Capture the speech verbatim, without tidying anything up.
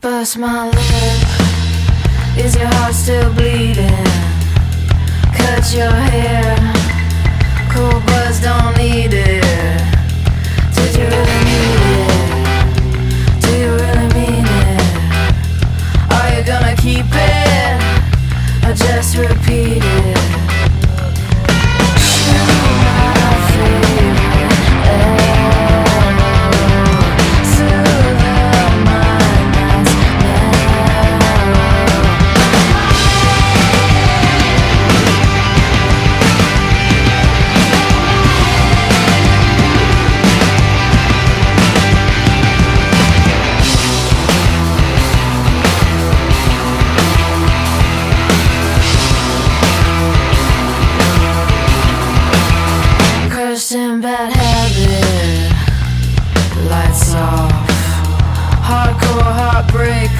Bust my lip. Is your heart still bleeding? Cut your hair. Cold buzz, don't need it. Did you really need it? Do you really mean it? Are you gonna keep it? Or just repeat it? In bad habit, lights off, hardcore heartbreak